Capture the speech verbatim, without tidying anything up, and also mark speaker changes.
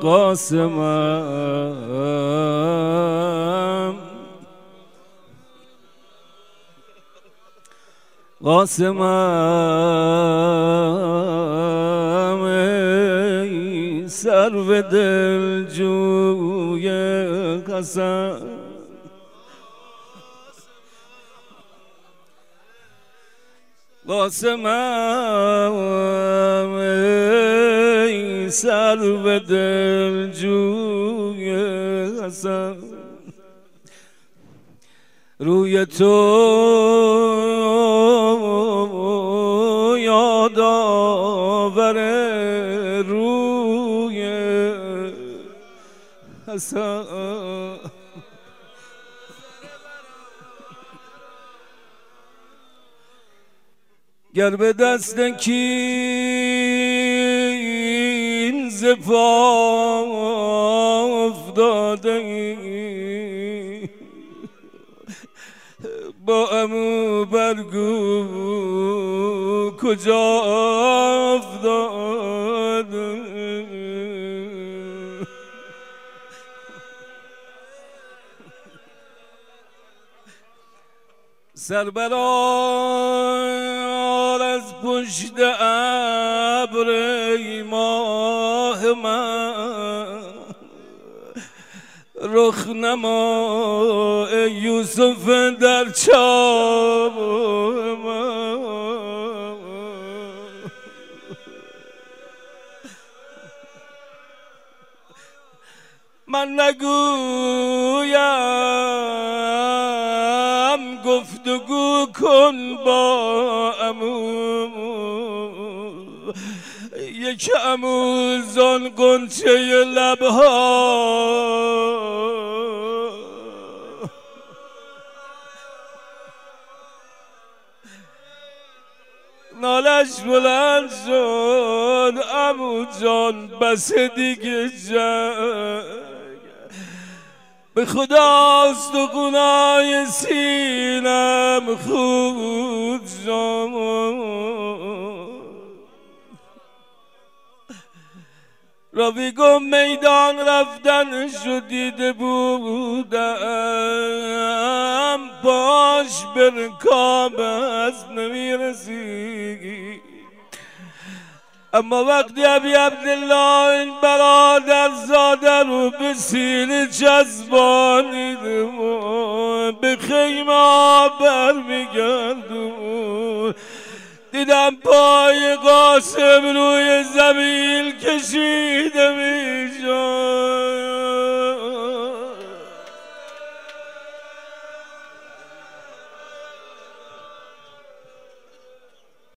Speaker 1: قاسمم قاسمم ای سرو دلجوی قسم قاسمم ای سرو دلجوی قسم روی تو یادآور روی حسن گر به دست کین ز پا افتاده ای با عمو برگو کجا افتاده سر برآر از پشت ابر ای ماه من رخ نما ای یوسف در چاه من من نگویم گفتگو کن با عمو یک عمو زان غنچه لبها نالش بلند شد عمو جان بس دیگه جنگ به خدا استخونای سینم خود جان رفیقم میدان رفتن شدیده بودم باش به رکاب از نمیرسی اما وقتی ابی عبدالله این برادر زاده رو به سینه چسبانیدم به خیمه ها برمیگردم دیدم پای قاسم روی زمین کشیده می